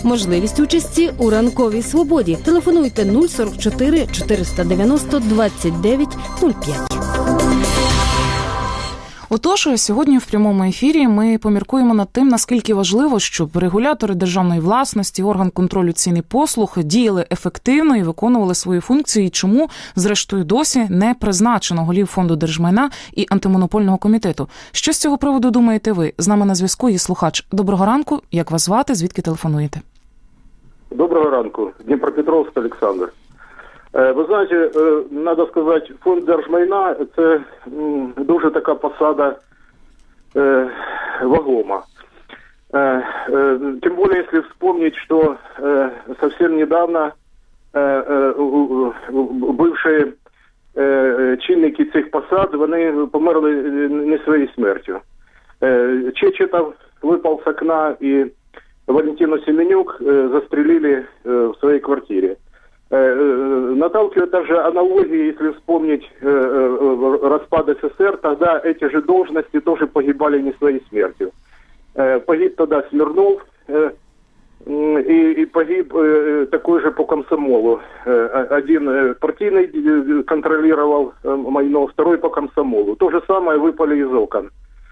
I: Можливість участі у ранковій свободі. Телефонуйте нуль сорок чотири чотириста дев'яносто двадцять дев'ять нуль п'ять.
B: Отож, сьогодні в прямому ефірі ми поміркуємо над тим, наскільки важливо, щоб регулятори державної власності, орган контролю цін і послуг діяли ефективно і виконували свої функції, і чому, зрештою, досі не призначено голів Фонду держмайна і антимонопольного комітету. Що з цього приводу думаєте ви? З нами на зв'язку є слухач. Доброго ранку. Як вас звати? Звідки телефонуєте?
K: Доброго ранку. Дніпропетровськ, Олександр. Ви знаєте, треба сказати, Фонд держмайна – це дуже така посада вагома. Тем более, если вспомнить, что совсем недавно бывшие чинники цих посад, вони померли не своєю смертю. Чечетов выпал с окна, и Валентину Семенюк застрелили в своей квартире. Наталкивает также аналогии, если вспомнить распад СССР, тогда эти же должности тоже погибали не своей смертью. Погиб тогда Смирнов, и, и погиб такой же по комсомолу. Один партийный контролировал майно, второй по комсомолу. То же самое выпали из окон.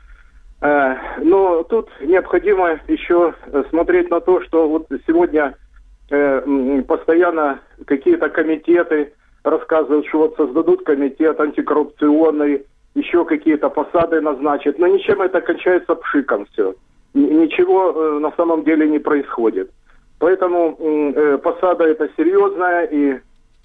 K: Но тут необходимо еще смотреть на то, что вот сегодня постоянно какие-то комитеты рассказывают, что вот создадут комитет антикоррупционный, еще какие-то посады назначат. Но ничем это кончается пшиком все. Ничего на самом деле не происходит. Поэтому посада это серьезная, и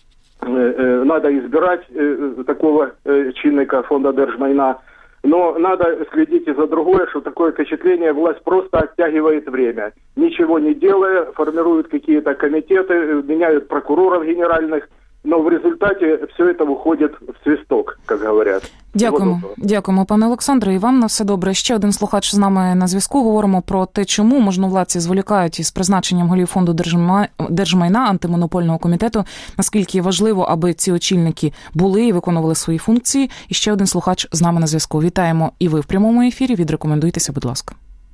K: надо избирать такого чинника Фонда держмайна. Но надо следить и за другое, что такое впечатление, власть просто оттягивает время. Ничего не делая, формируют какие-то комитеты, меняют прокуроров генеральных, но в результате все это выходит в свисток, как говорят.
B: Дякуємо. Дякуємо, пане Олександре. І вам на все добре. Ще один слухач з нами на зв'язку. Говоримо про те, чому можновладці зволікають із призначенням голів Фонду держмайна, антимонопольного комітету, наскільки важливо, аби ці очільники були і виконували свої функції. І ще один слухач з нами на зв'язку. Вітаємо і ви в прямому ефірі. Відрекомендуйтеся, будь ласка.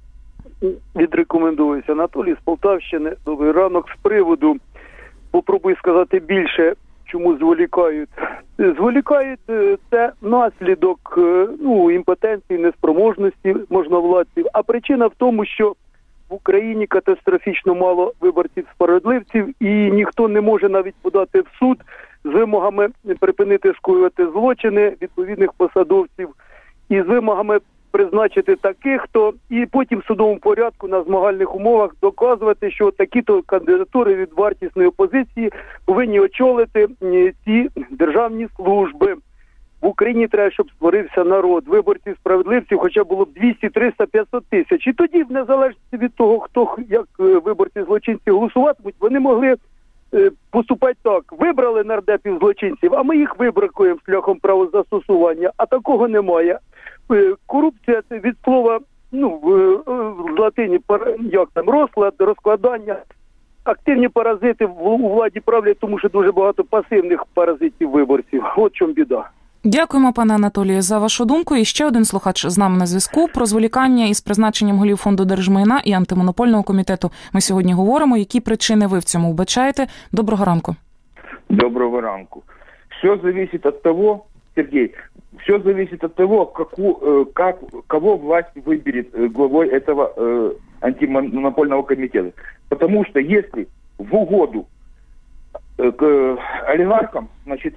V: Відрекомендуюся. Анатолій з Полтавщини. Добрий ранок. З приводу, попробую сказати більше, чому зволікають. Зволікають – це наслідок ну, імпотенції, неспроможності можновладців. А причина в тому, що в Україні катастрофічно мало виборців-справедливців, і ніхто не може навіть подати в суд з вимогами припинити скоювати злочини відповідних посадовців і з вимогами призначити таких, хто і потім в судовому порядку на змагальних умовах доказувати, що такі-то кандидатури від вартісної опозиції повинні очолити ці державні служби. В Україні треба, щоб створився народ, виборців, справедливців, хоча було б двісті, триста, п'ятсот тисяч. І тоді, в незалежності від того, хто, як виборці-злочинці голосуватимуть, вони могли поступати так. Вибрали нардепів злочинців, а ми їх вибракуємо шляхом правозастосування. А такого немає. Корупція – це від слова, ну, в, в латині, як там, розклад, розкладання. Активні паразити у владі правлять, тому що дуже багато пасивних паразитів-виборців. От в чому біда.
B: Дякуємо, пане Анатолію, за вашу думку. І ще один слухач з нами на зв'язку. Про зволікання із призначенням голів Фонду держмайна і антимонопольного комітету ми сьогодні говоримо. Які причини ви в цьому вбачаєте? Доброго ранку.
W: Доброго ранку. Все зависит от того, Сергей, все зависит от того, каку, как, кого власть выберет главой этого э, антимонопольного комитета. Потому что если в угоду э, к олигархам, значит,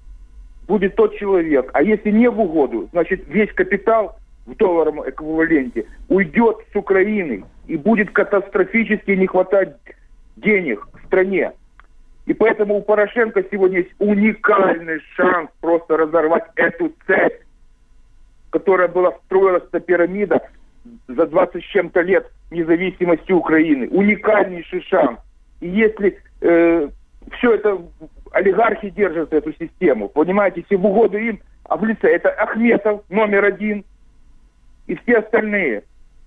W: будет тот человек, а если не в угоду, значит, весь капитал в долларовом эквиваленте уйдет с Украины, и будет катастрофически не хватать денег в стране. И поэтому у Порошенко сегодня есть уникальный шанс просто разорвать эту цепь, которая была строилась, эта пирамида, за двадцать с чем-то лет независимости Украины. Уникальнейший шанс. И если э, все это, олигархи держат эту систему, понимаете, если в угоду им, а в лице это Ахметов номер один и все остальные.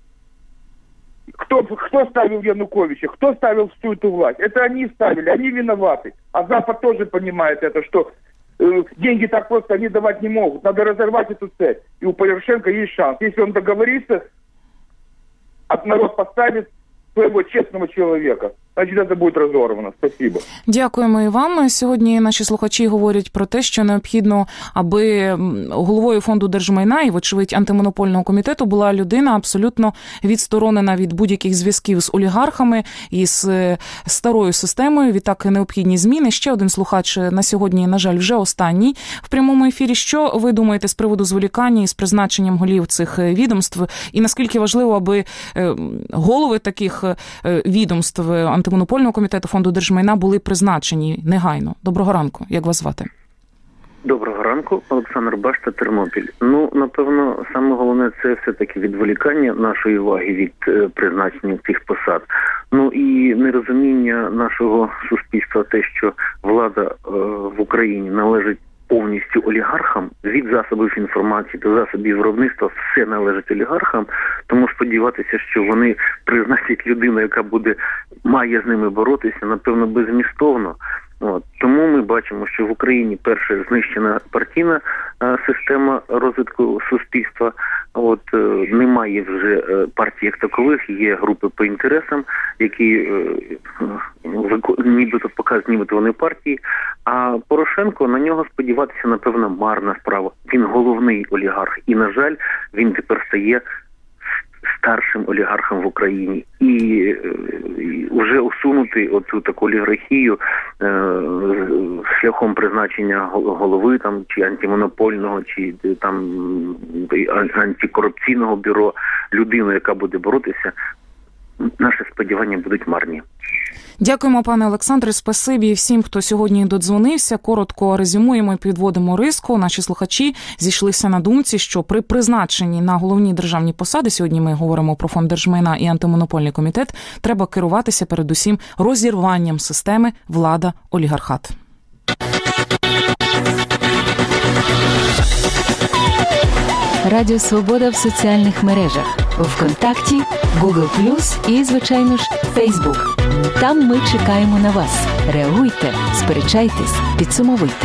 W: Кто, кто ставил Януковича? Кто ставил всю эту власть? Это они ставили, они виноваты. А Запад тоже понимает это, что э, деньги так просто они давать не могут. Надо разорвать эту цепь. И у Порошенко есть шанс. Если он договорится, а народ поставит своего честного человека. значит, это будет разорвано. Спасибо.
B: Дякуємо і вам. Сьогодні наші слухачі говорять про те, що необхідно, аби головою фонду держмайна і, вочевидь, антимонопольного комітету була людина абсолютно відсторонена від будь-яких зв'язків з олігархами і з старою системою. Відтак необхідні зміни. Ще один слухач на сьогодні, на жаль, вже останній в прямому ефірі. Що ви думаєте з приводу зволікання і з призначенням голів цих відомств? І наскільки важливо, аби голови таких відомств антимонопольного комітету фонду держмайна були призначені негайно? Доброго ранку. Як вас звати?
A: Доброго ранку, Олександр Башта, Тернопіль. Ну, напевно, саме головне це все-таки відволікання нашої уваги від е, призначення цих посад. Ну і нерозуміння нашого суспільства, те, що влада е, в Україні належить повністю олігархам, від засобів інформації до засобів виробництва все належить олігархам, тому сподіватися, що вони призначать людину, яка буде, має з ними боротися, напевно, беззмістовно. От. Тому ми бачимо, що в Україні, перше, знищена партійна е, система розвитку суспільства. От е, немає вже е, партій як такових, є групи по інтересам, які е, вико... нібито показують, нібито вони партії. А Порошенко, на нього сподіватися, напевно, марна справа. Він головний олігарх. І, на жаль, він тепер стає старшим олігархом в Україні. І, і вже усунути оцю таку олігархію е, шляхом призначення голови там чи антимонопольного, чи там антикорупційного бюро людину, яка буде боротися, наші сподівання будуть марні.
B: Дякуємо, пане Олександре, спасибі всім, хто сьогодні додзвонився. Коротко резюмуємо і підводимо риску. Наші слухачі зійшлися на думці, що при призначенні на головні державні посади, сьогодні ми говоримо про фонд держмайна і антимонопольний комітет, треба керуватися передусім розірванням системи влада-олігархат.
D: Радіо Свобода в соціальних мережах. ВКонтакті, Google плюс і, звичайно ж, Фейсбук. Там ми чекаємо на вас. Реагуйте, сперечайтесь, підсумовуйте.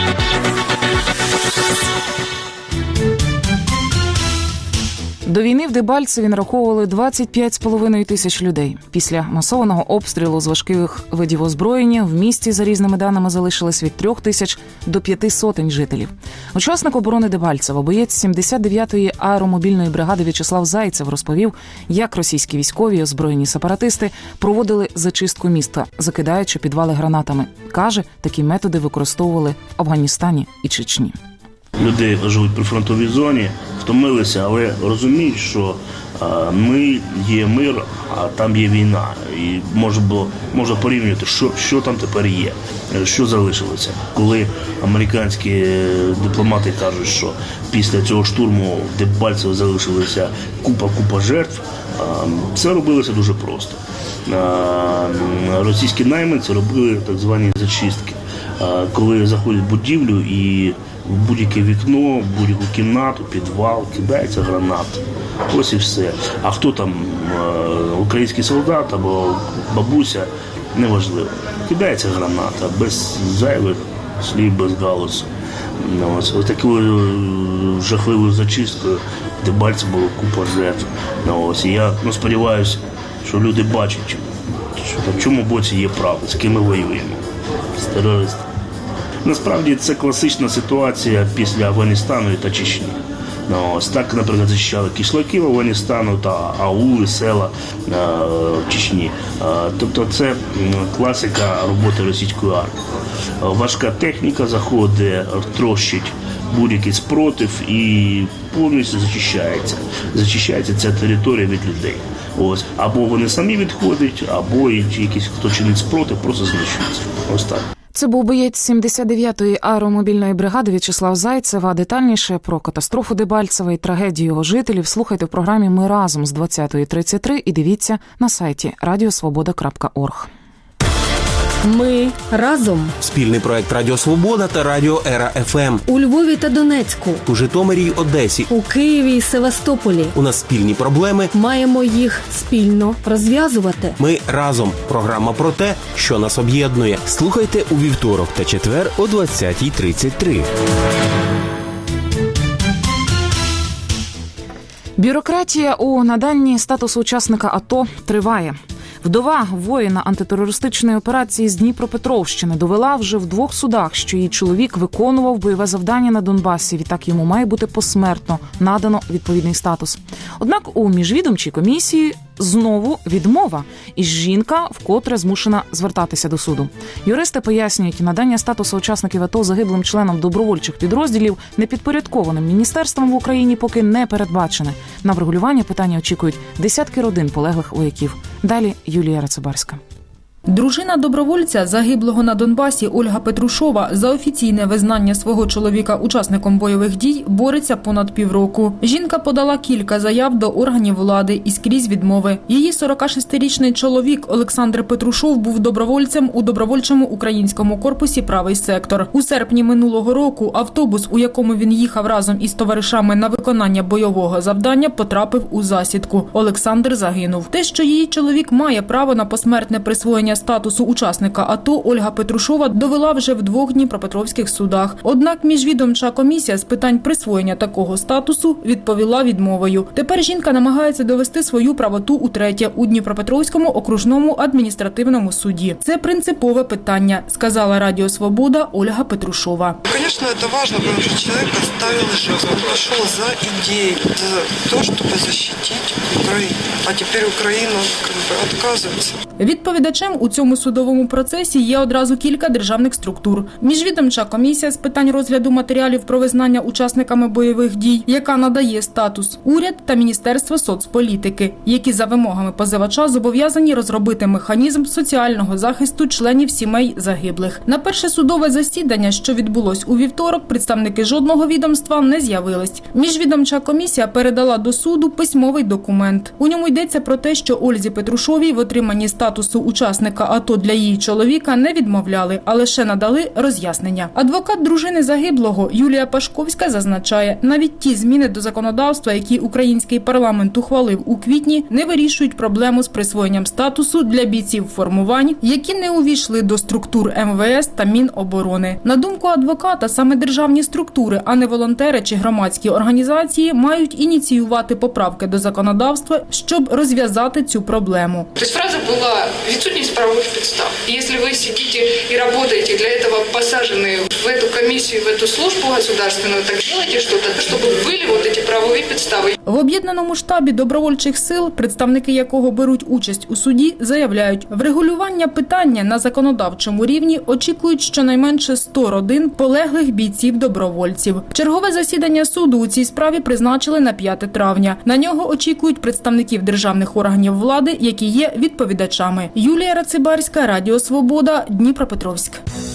B: До війни в Дебальцеві нараховували двадцять п'ять з половиною тисяч людей. Після масованого обстрілу з важких видів озброєння в місті, за різними даними, залишилось від трьох тисяч до п'яти сотень жителів. Учасник оборони Дебальцева, боєць сімдесят дев'ятої аеромобільної бригади В'ячеслав Зайцев розповів, як російські військові озброєні сепаратисти проводили зачистку міста, закидаючи підвали гранатами. Каже, такі методи використовували в Афганістані і Чечні.
T: Люди живуть при фронтовій зоні, втомилися, але розуміють, що а, ми є мир, а там є війна. І можна було можна порівнювати, що, що там тепер є, що залишилося. Коли американські дипломати кажуть, що після цього штурму в Дебальцево залишилася купа-купа жертв, а, це робилося дуже просто. А, російські найманці робили так звані зачистки, а, коли заходять в будівлю і в будь-яке вікно, в будь-яку кімнату, підвал, кидається гранат. Ось і все. А хто там, український солдат або бабуся, неважливо. Кидається граната, без зайвих слів, без галусу. Ось, ось такою жахливою зачисткою в Дебальцеві було купа жертв. Ось, і я ну, сподіваюся, що люди бачать, що в чому боці є правда, з ким ми воюємо. З терористами. Насправді це класична ситуація після Афганістану та Чечні. Ну, ось так, наприклад, захищали кишлаків Афганістану та аули, села е, в Чечні. Е, тобто це класика роботи російської армії. Важка техніка заходить, трощить будь-який спротив і повністю зачищається. Зачищається ця територія від людей. Ось. Або вони самі відходять, або якийсь, хто чинить спротив, просто знищується. Ось так.
B: Це був боєць сімдесят дев'ятої аеромобільної бригади В'ячеслав Зайцев. А детальніше про катастрофу Дебальцева і трагедію його жителів слухайте в програмі «Ми разом» з двадцятої тридцять три і дивіться на сайті радіо свобода крапка орг.
I: Ми разом.
J: Спільний проект Радіо Свобода та Радіо Ера еф ем.
I: У Львові та Донецьку.
J: У Житомирі й Одесі.
I: У Києві і Севастополі.
J: У нас спільні проблеми.
I: Маємо їх спільно розв'язувати.
J: Ми разом. Програма про те, що нас об'єднує. Слухайте у вівторок та четвер о двадцятій тридцять три.
B: Бюрократія у наданні статусу учасника АТО триває. Вдова воїна антитерористичної операції з Дніпропетровщини довела вже в двох судах, що її чоловік виконував бойове завдання на Донбасі. Відтак йому має бути посмертно надано відповідний статус. Однак у міжвідомчій комісії знову відмова, і жінка вкотре змушена звертатися до суду. Юристи пояснюють, надання статусу учасників АТО загиблим членам добровольчих підрозділів непідпорядкованим міністерством в Україні поки не передбачене. На врегулювання питання очікують десятки родин полеглих вояків. Далі Юлія Рацибарська.
U: Дружина добровольця, загиблого на Донбасі, Ольга Петрушова, за офіційне визнання свого чоловіка учасником бойових дій бореться понад півроку. Жінка подала кілька заяв до органів влади і скрізь відмови. Її сорокашестирічний чоловік Олександр Петрушов був добровольцем у добровольчому українському корпусі «Правий сектор». У серпні минулого року автобус, у якому він їхав разом із товаришами на виконання бойового завдання, потрапив у засідку. Олександр загинув. Те, що її чоловік має право на посмертне присвоєння статусу учасника АТО, Ольга Петрушова довела вже в двох дніпропетровських судах. Однак міжвідомча комісія з питань присвоєння такого статусу відповіла відмовою. Тепер жінка намагається довести свою правоту утретє у Дніпропетровському окружному адміністративному суді. Це принципове питання, сказала Радіо Свобода Ольга Петрушова.
M: Звісно, це важливо, тому що чоловік оставив життя, пішов за ідею, за те, щоб захистити Україну. А тепер Україна відказується.
U: Відповідачем у цьому судовому процесі є одразу кілька державних структур. Міжвідомча комісія з питань розгляду матеріалів про визнання учасниками бойових дій, яка надає статус, уряд та Міністерство соцполітики, які за вимогами позивача зобов'язані розробити механізм соціального захисту членів сімей загиблих. На перше судове засідання, що відбулось у вівторок, представники жодного відомства не з'явились. Міжвідомча комісія передала до суду письмовий документ. У ньому йдеться про те, що Ользі Петрушовій в отриманні статусу учасника АТО для її чоловіка не відмовляли, а лише надали роз'яснення. Адвокат дружини загиблого Юлія Пашковська зазначає, навіть ті зміни до законодавства, які український парламент ухвалив у квітні, не вирішують проблему з присвоєнням статусу для бійців формувань, які не увійшли до структур ем ве ес та Міноборони. На думку адвоката, саме державні структури, а не волонтери чи громадські організації, мають ініціювати поправки до законодавства, щоб розв'язати цю проблему.
N: Тобто фраза була «відсутність правових підстав». Якщо ви сидите і працюєте, для цього посаджені в цю комісію, в цю службу государственную, так робіть щось, щоб були вот ці правові підстави.
U: В об'єднаному штабі добровольчих сил, представники якого беруть участь у суді, заявляють, врегулювання питання на законодавчому рівні очікують щонайменше сто родин полеглих бійців-добровольців. Чергове засідання суду у цій справі призначили на п'яте травня. На нього очікують представників державних органів влади, які є відповідачами. Юлія Рацибарська, Радіо Свобода, Дніпропетровськ.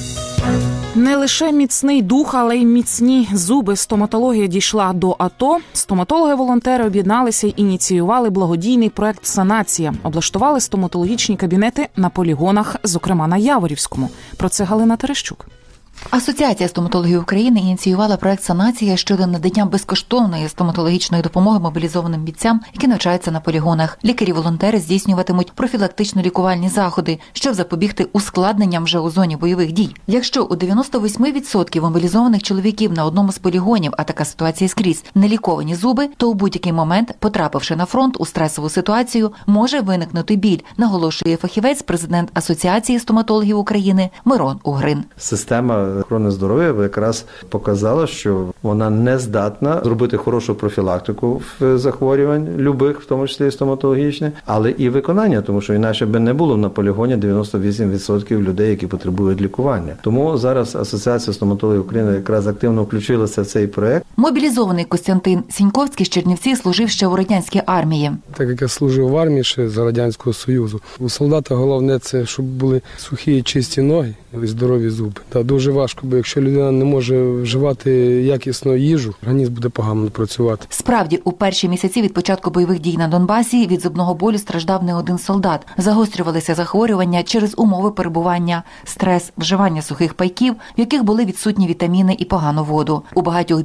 B: Не лише міцний дух, але й міцні зуби. Стоматологія дійшла до АТО. Стоматологи-волонтери об'єдналися й ініціювали благодійний проект «Санація». Облаштували стоматологічні кабінети на полігонах, зокрема на Яворівському. Про це Галина Терещук.
O: Асоціація стоматологів України ініціювала проект «Санація» щодо надання безкоштовної стоматологічної допомоги мобілізованим бійцям, які навчаються на полігонах. Лікарі-волонтери здійснюватимуть профілактично-лікувальні заходи, щоб запобігти ускладненням вже у зоні бойових дій. Якщо у дев'яносто вісім відсотків мобілізованих чоловіків на одному з полігонів, а така ситуація скрізь, неліковані зуби, то у будь-який момент, потрапивши на фронт у стресову ситуацію, може виникнути біль, наголошує фахівець, президент Асоціації стоматологів України Мирон Угрин.
X: Система охорони здоров'я якраз показала, що вона не здатна зробити хорошу профілактику захворювань любих, в тому числі і стоматологічних, але і виконання, тому що інакше би не було на полігоні дев'яносто вісім відсотків людей, які потребують лікування. Тому зараз Асоціація стоматологів України якраз активно включилася в цей проект.
O: Мобілізований Костянтин Сіньковський з Чернівців служив ще у радянській армії.
Y: Так як я служив в армії ще за Радянського Союзу, у солдата головне це, щоб були сухі і чисті ноги і здорові зуби. Та дуже важко, бо якщо людина не може вживати якісну їжу, організм буде погано працювати.
O: Справді, у перші місяці від початку бойових дій на Донбасі від зубного болю страждав не один солдат. Загострювалися захворювання через умови перебування, стрес, вживання сухих пайків, в яких були відсутні вітаміни і погану воду. У багатьох бійців на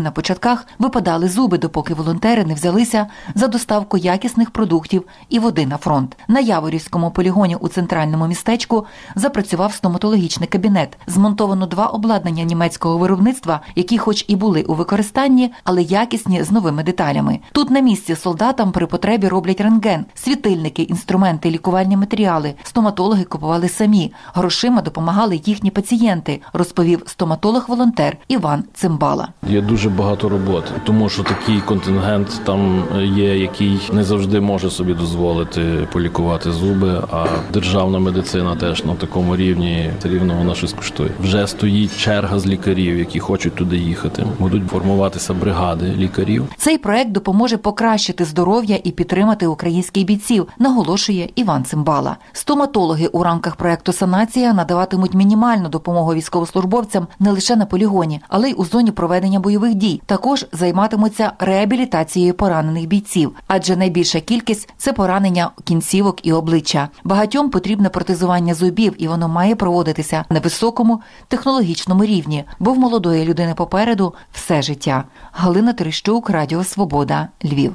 O: на початках випадали зуби, допоки волонтери не взялися за доставку якісних продуктів і води на фронт. На Яворівському полігоні у центральному містечку запрацював стоматологічний кабінет. Змонтовано два обладнання німецького виробництва, які хоч і були у використанні, але якісні з новими деталями. Тут на місці солдатам при потребі роблять рентген, світильники, інструменти, лікувальні матеріали. Стоматологи купували самі. Грошима допомагали їхні пацієнти, розповів стоматолог-волонтер Іван Цимбала.
E: Є дуже багато роботи, тому що такий контингент там є, який не завжди може собі дозволити полікувати зуби, а державна медицина теж на такому рівні, все рівно вона щось коштує. Вже стоїть черга з лікарів, які хочуть туди їхати. Будуть формуватися бригади лікарів.
O: Цей проект допоможе покращити здоров'я і підтримати українських бійців, наголошує Іван Цимбала. Стоматологи у рамках проекту «Санація» надаватимуть мінімальну допомогу військовослужбовцям не лише на полігоні, але й у зоні проведення бойових дій. Також займатимуться реабілітацією поранених бійців, адже найбільша кількість – це поранення кінцівок і обличчя. Багатьом потрібне протезування зубів, і воно має проводитися на високому технологічному рівні, бо в молодої людини попереду все життя. Галина Терещук, Радіо Свобода, Львів.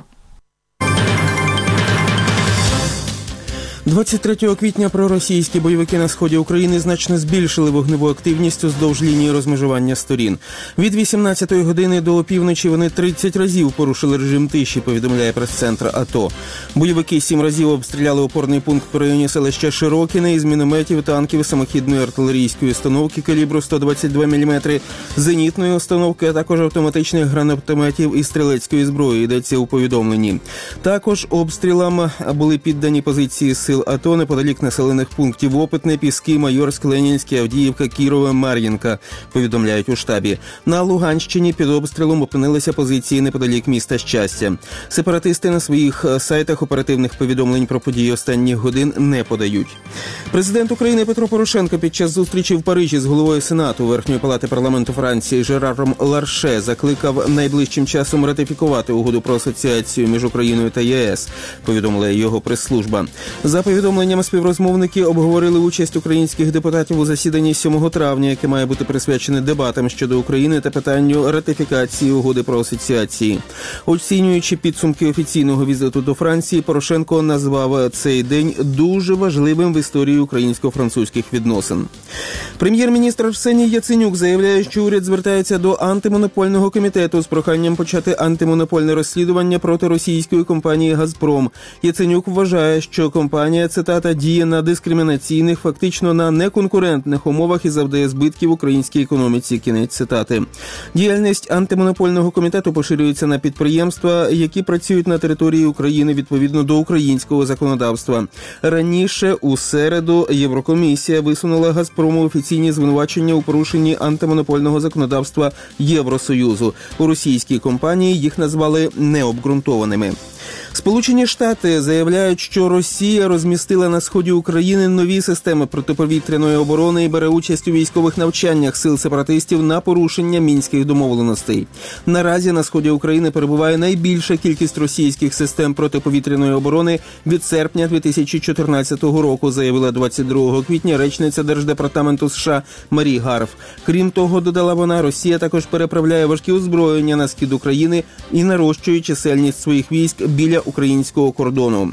F: двадцять третього квітня проросійські бойовики на сході України значно збільшили вогневу активність уздовж лінії розмежування сторін. Від вісімнадцятої години до опівночі вони тридцять разів порушили режим тиші, повідомляє прес-центр АТО. Бойовики сім разів обстріляли опорний пункт в районі селища Широкине із мінометів, танків, самохідної артилерійської установки калібру сто двадцять два міліметри, зенітної установки, а також автоматичних гранатометів і стрілецької зброї, йдеться у повідомленні. Також обстрілам були піддані позиції сил АТО неподалік населених пунктів Опитне, Піски, Майорськ, Ленінське, Авдіївка, Кірове, Мар'їнка, повідомляють у штабі. На Луганщині під обстрілом опинилися позиції неподалік міста Щастя. Сепаратисти на своїх сайтах оперативних повідомлень про події останніх годин не подають. Президент України Петро Порошенко під час зустрічі в Парижі з головою Сенату Верхньої палати парламенту Франції Жераром Ларше закликав найближчим часом ратифікувати угоду про асоціацію між Україною та ЄС, повідомила його прес-служба. За повідомленням співрозмовники обговорили участь українських депутатів у засіданні сьомого травня, яке має бути присвячене дебатам щодо України та питанню ратифікації угоди про асоціації. Оцінюючи підсумки офіційного візиту до Франції, Порошенко назвав цей день дуже важливим в історії українсько-французьких відносин. Прем'єр-міністр Арсеній Яценюк заявляє, що уряд звертається до антимонопольного комітету з проханням почати антимонопольне розслідування проти російської компанії «Газпром». Яценюк вважає, що компанія, цитата, діє на дискримінаційних, фактично на неконкурентних умовах і завдає збитків українській економіці. Кінець цитати. Діяльність антимонопольного комітету поширюється на підприємства, які працюють на території України відповідно до українського законодавства. Раніше, у середу, Єврокомісія висунула «Газпрому» офіційні звинувачення у порушенні антимонопольного законодавства Євросоюзу. У російській компанії їх назвали необґрунтованими. Сполучені Штати заявляють, що Росія розмістила на сході України нові системи протиповітряної оборони і бере участь у військових навчаннях сил сепаратистів на порушення мінських домовленостей. Наразі на сході України перебуває найбільша кількість російських систем протиповітряної оборони від серпня дві тисячі чотирнадцятого року, заявила двадцять другого квітня речниця Держдепартаменту США Марі Гарф. Крім того, додала вона, Росія також переправляє важкі озброєння на схід України і нарощує чисельність своїх військ біля українського кордону.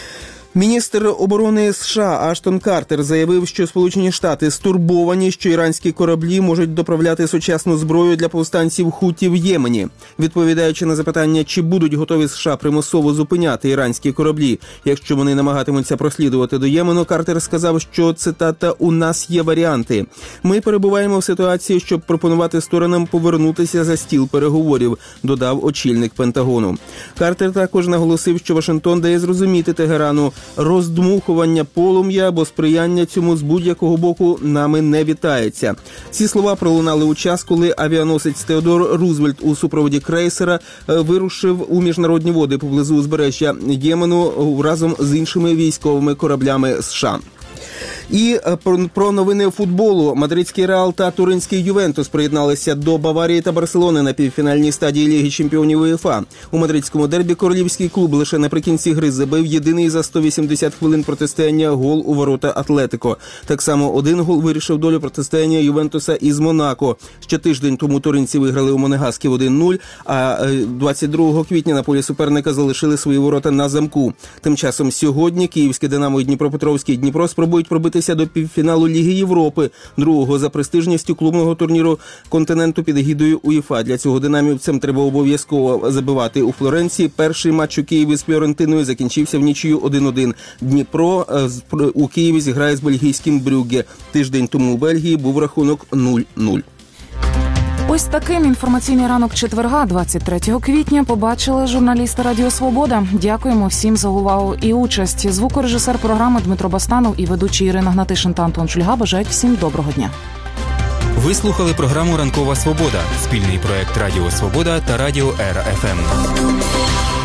F: Міністр оборони США Аштон Картер заявив, що Сполучені Штати стурбовані, що іранські кораблі можуть доправляти сучасну зброю для повстанців хуті в Ємені. Відповідаючи на запитання, чи будуть готові США примусово зупиняти іранські кораблі, якщо вони намагатимуться прослідувати до Ємену, Картер сказав, що, цитата, «у нас є варіанти. Ми перебуваємо в ситуації, щоб пропонувати сторонам повернутися за стіл переговорів», додав очільник Пентагону. Картер також наголосив, що Вашингтон дає зрозуміти Тегерану, роздмухування полум'я або сприяння цьому з будь-якого боку нами не вітається. Ці слова пролунали у час, коли авіаносець Теодор Рузвельт у супроводі крейсера вирушив у міжнародні води поблизу узбережжя Ємену разом з іншими військовими кораблями США. І про новини футболу. Мадридський Реал та туринський Ювентус приєдналися до Баварії та Барселони на півфінальній стадії Ліги чемпіонів УЄФА. У мадридському дербі королівський клуб лише наприкінці гри забив єдиний за сто вісімдесят хвилин протистояння гол у ворота Атлетико. Так само один гол вирішив долю протистояння Ювентуса із Монако. Ще тиждень тому туринці виграли у Монегасків один нуль, а двадцять другого квітня на полі суперника залишили свої ворота на замку. Тим часом сьогодні київське «Динамо» і Дніпропетровський «Дніпро» спробують пробитися до півфіналу Ліги Європи, другого за престижністю клубного турніру континенту під егідою УЄФА. Для цього динамівцям треба обов'язково забивати у Флоренції. Перший матч у Києві з Фіорентиною закінчився в нічию один один. Дніпро у Києві зіграє з бельгійським Брюгге. Тиждень тому у Бельгії був рахунок нуль нуль.
B: Ось таким інформаційний ранок четверга, двадцять третього квітня, побачили журналісти Радіо Свобода. Дякуємо всім за увагу і участь. Звукорежисер програми Дмитро Бастанов і ведучі Ірина Гнатишин та Антон Шульга бажають всім доброго дня.
L: Ви слухали програму «Ранкова Свобода» – спільний проект Радіо Свобода та Радіо Ера еф ем.